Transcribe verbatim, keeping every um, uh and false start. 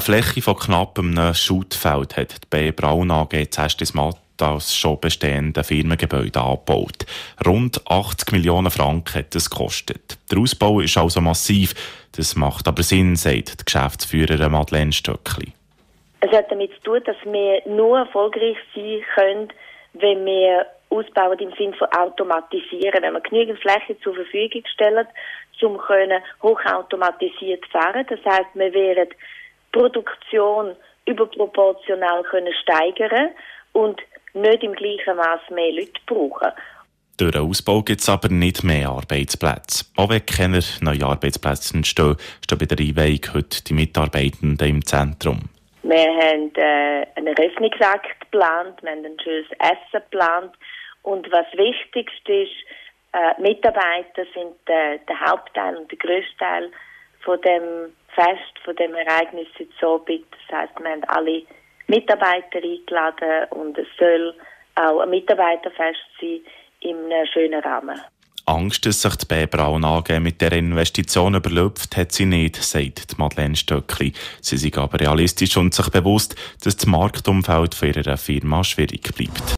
Eine Fläche von knapp einem Schuttfeld hat die B. Braun A G Zestismat als schon bestehende Firmengebäude angebaut. Rund achtzig Millionen Franken hat es gekostet. Der Ausbau ist also massiv. Das macht aber Sinn, sagt die Geschäftsführerin Madeleine Stöckli. Es hat damit zu tun, dass wir nur erfolgreich sein können, wenn wir ausbauen im Sinne von automatisieren. Wenn wir genügend Fläche zur Verfügung stellen, um können hochautomatisiert fahren. Das heisst, wir werden die Produktion überproportional können steigern und nicht im gleichen Maß mehr Leute brauchen. Durch den Ausbau gibt es aber nicht mehr Arbeitsplätze. Auch wenn keine neuen Arbeitsplätze entstehen, stehen bei der Einweihung heute die Mitarbeitenden im Zentrum. Wir haben äh, einen Eröffnungsakt geplant, wir haben ein schönes Essen geplant. Und was wichtigste ist, äh, Mitarbeiter sind äh, der Hauptteil und der grösste Teil von dem Fest, von dem Ereignis heute Abend. Das heisst, wir haben alle Mitarbeiter eingeladen und es soll auch ein Mitarbeiterfest sein in einem schönen Rahmen. Angst, dass sich die B. Braun A G mit der Investition überlöpft, hat sie nicht, sagt Madeleine Stöckli. Sie sind aber realistisch und sich bewusst, dass das Marktumfeld für ihre Firma schwierig bleibt.